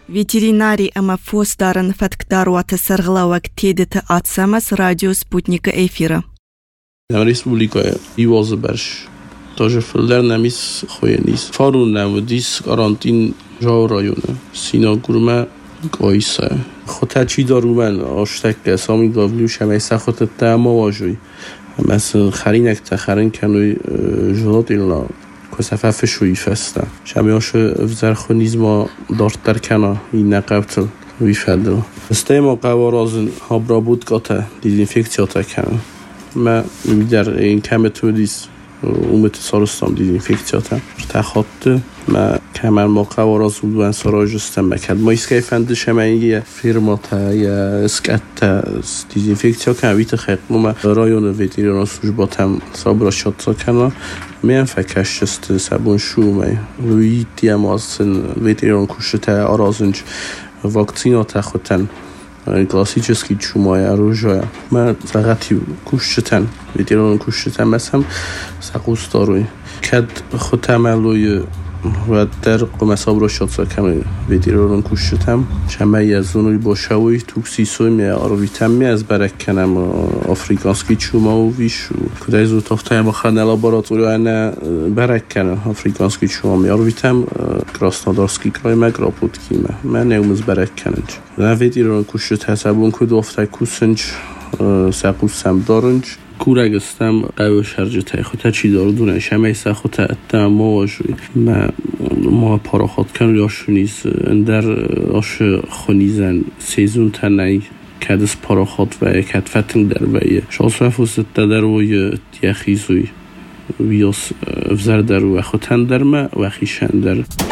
Ветеринарий МФОС дарын фатктаруаты сарғылауак тедеті атсамас радио спутника эфира. Республика Ивазы барш. Тоже филдер намис خوینیست. فارون نمودیس قرانتین جا رایونه. سینا گرمه گایسه. خودت چی دارو من آشتک سامی گاولیو شمیسه خودت تمام واجوی. مثلا خرینک تخرین کنوی جلات ایلا کسافه شوی فسته. شمیاش وزرخونیز ما دارت در کنه این نقبتل ویفدل. استیما قوارازن هابرا بود قطع دیزینفکسیاتا کنه. ما در این کمتودیس اومت سالستم دیزینفکسیاتا تخاطه ما کمر ما قواراز بودن سراجستم مکد ما اسکی فندش همه فیرما تا یا اسکت دیزینفکسیا کنه ویت خیلی ما رایون ویتریان سوژباتم سابراشات کنه میان فکرش است سبون شو می ویتی هم از ویتریان کشته آرازنج واکسینات خودن کلاسیچسکی چومای روزای من فقط کشتن ویتریان کشتن مثلا سقوس داروی کد خود عملوی و در قمصاب را شد کنه ویتریان کشتم شمایی از اونوی باشوی توکسیسوی می آرویتم می از برک کنم آفریکانسکی چوما و ویشو کدای زود تافتای ما خانه لاباراتوری اینه برک کنه آفریکانسکی چوما می آرویتم کراسنادارسکی کرای مگرا بود کیمه من نیومز برک کننج و ویتریان کشت حسابون که دوفتای کوسنج سقوسم دارنج کورگستم قوی شرجه تای خودت چی دارو دونه شمه ایسا خودت اتم مواجوی ما پاراخات کن یاشونیز در آش خونیزن سیزون تنهی کدس پاراخات و کد فتن در بایه شاس رفوست در وی تیخیزوی ویاس افزر در و خودتن در ما و خیشن در